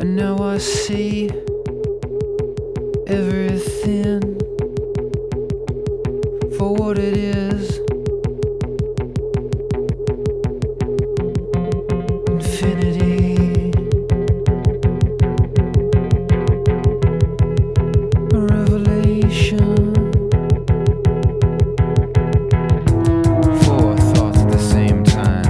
And now I see everything for what it is. Infinity, a revelation. Four thoughts at the same time.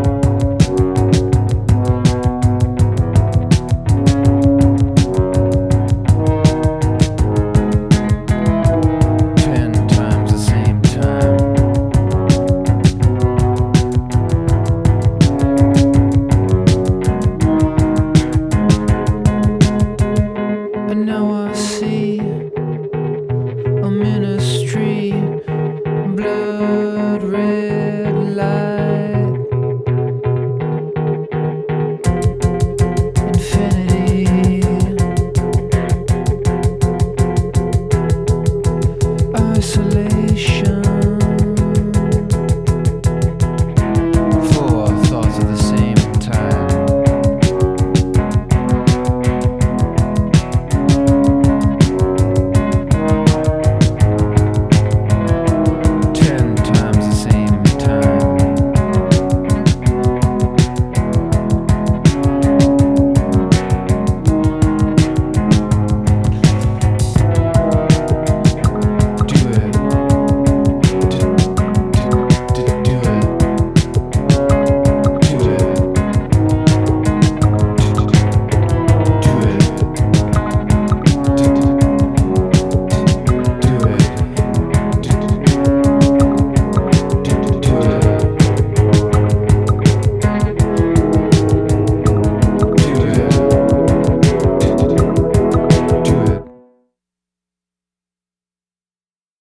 And now I see a ministry, blood red.